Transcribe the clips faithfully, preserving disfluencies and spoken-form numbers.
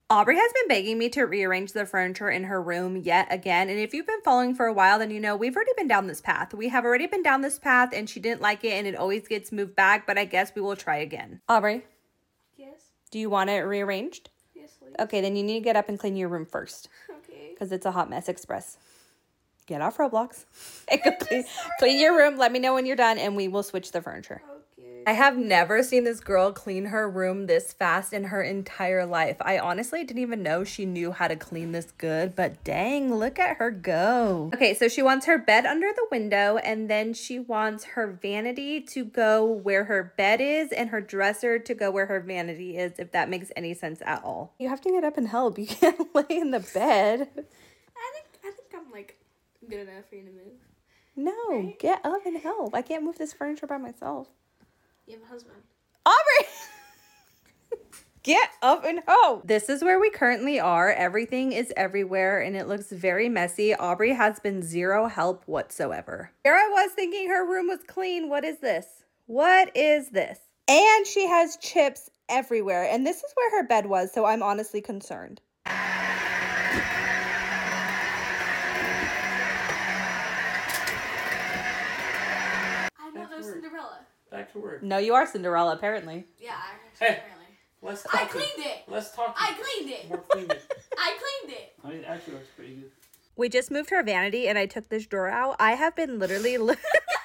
Aubrey has been begging me to rearrange the furniture in her room yet again. And if you've been following for a while, then you know we've already been down this path. We have already been down this path and she didn't like it and it always gets moved back. But I guess we will try again. Aubrey? Yes? Do you want it rearranged? Yes, please. Okay, then you need to get up and clean your room first. Okay. Because it's a hot mess express. Get off Roblox. And go clean, clean your room. Let me know when you're done and we will switch the furniture. Okay. I have never seen this girl clean her room this fast in her entire life. I honestly didn't even know she knew how to clean this good, but dang, look at her go. Okay, so she wants her bed under the window and then she wants her vanity to go where her bed is and her dresser to go where her vanity is, if that makes any sense at all. You have to get up and help. You can't lay in the bed. I think I think I'm like good enough for you to move. No, Right? get up and help. I can't move this furniture by myself. You have a husband. Aubrey! Get up and help. This is where we currently are. Everything is everywhere and it looks very messy. Aubrey has been zero help whatsoever. Here I was thinking her room was clean. What is this? What is this? And she has chips everywhere. And this is where her bed was, so I'm honestly concerned. I know there's Cinderella. Back to work. No, you are Cinderella, apparently. Yeah, I Hey. apparently. Let's talk. I cleaned it. Let's talk. I cleaned it. More clean it. I cleaned it. I mean, it actually looks pretty good. We just moved her vanity and I took this drawer out. I have been literally... Li-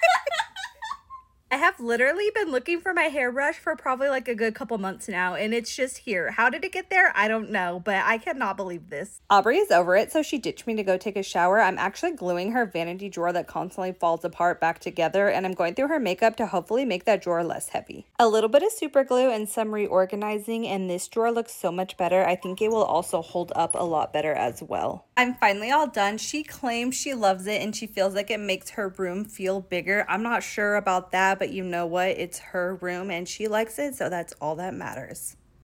I have literally been looking for my hairbrush for probably like a good couple months now, and it's just here. How did it get there? I don't know, but I cannot believe this. Aubrey is over it, so she ditched me to go take a shower. I'm actually gluing her vanity drawer that constantly falls apart back together, and I'm going through her makeup to hopefully make that drawer less heavy. A little bit of super glue and some reorganizing, and this drawer looks so much better. I think it will also hold up a lot better as well. I'm finally all done. She claims she loves it, and she feels like it makes her room feel bigger. I'm not sure about that, but you know what? It's her room and she likes it, so that's all that matters.